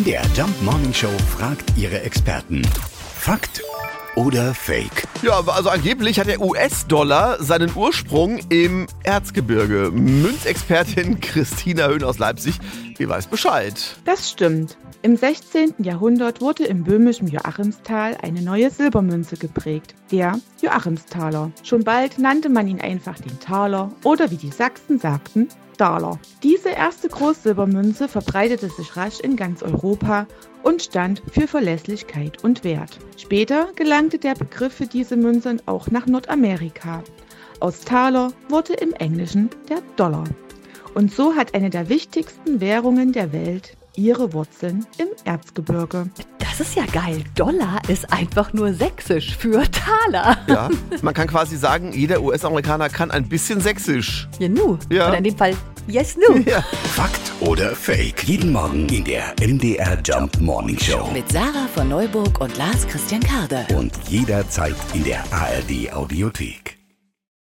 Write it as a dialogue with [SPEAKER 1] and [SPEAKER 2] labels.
[SPEAKER 1] MDR Jump Morning Show fragt ihre Experten. Fakt oder Fake?
[SPEAKER 2] Ja, also angeblich hat der US-Dollar seinen Ursprung im Erzgebirge. Münzexpertin Christina Höhn aus Leipzig, die weiß Bescheid.
[SPEAKER 3] Das stimmt. Im 16. Jahrhundert wurde im böhmischen Joachimsthal eine neue Silbermünze geprägt, der Joachimsthaler. Schon bald nannte man ihn einfach den Taler oder wie die Sachsen sagten, Daler. Diese erste Großsilbermünze verbreitete sich rasch in ganz Europa und stand für Verlässlichkeit und Wert. Später gelangte der Begriff für diese Münzen auch nach Nordamerika. Aus Taler wurde im Englischen der Dollar. Und so hat eine der wichtigsten Währungen der Welt ihre Wurzeln im Erzgebirge.
[SPEAKER 4] Das ist ja geil. Dollar ist einfach nur sächsisch für Taler.
[SPEAKER 2] Ja, man kann quasi sagen, jeder US-Amerikaner kann ein bisschen sächsisch.
[SPEAKER 4] Ja, nu.
[SPEAKER 2] Ja.
[SPEAKER 4] Oder in dem Fall, yes, nu.
[SPEAKER 2] Ja.
[SPEAKER 1] Fakt oder Fake? Jeden Morgen in der MDR Jump Morning Show.
[SPEAKER 5] Mit Sarah von Neuburg und Lars Christian Karde.
[SPEAKER 1] Und jederzeit in der ARD Audiothek.